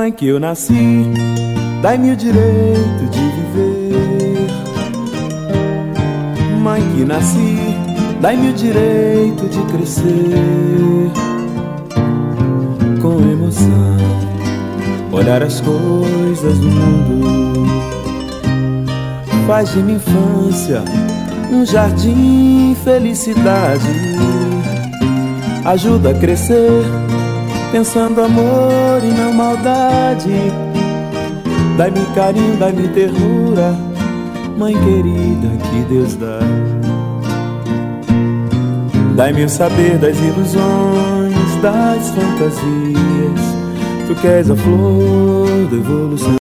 Mãe que eu nasci, dai-me o direito de viver. Mãe que nasci, dai-me o direito de crescer. Com emoção, olhar as coisas do mundo. Faz de minha infância um jardim, felicidade. Ajuda a crescer, pensando amor e não maldade. Dai-me carinho, dai-me ternura, mãe querida que Deus dá. Dai-me o saber das ilusões, das fantasias. Tu que és a flor da evolução.